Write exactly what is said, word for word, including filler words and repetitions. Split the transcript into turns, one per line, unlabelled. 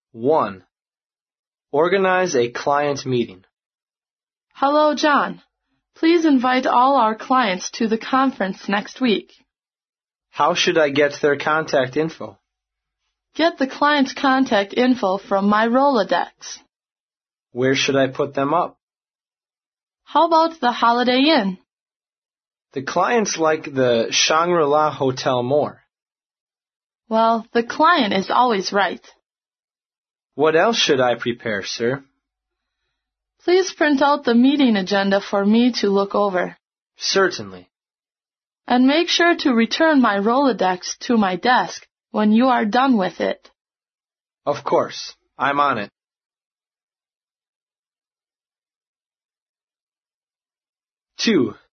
one. Organize a client meeting.
Hello, John. Please invite all our clients to the conference next week.
How should I get their contact info?
Get the client's contact info from my Rolodex.
Where should I put them up?
How about the Holiday Inn?
The clients like the Shangri-La Hotel more.
Well, the client is always right.
What else should I prepare, sir?
Please print out the meeting agenda for me to look over.
Certainly.
And make sure to return my Rolodex to my desk when you are done with it.
Of course. I'm on it. Two.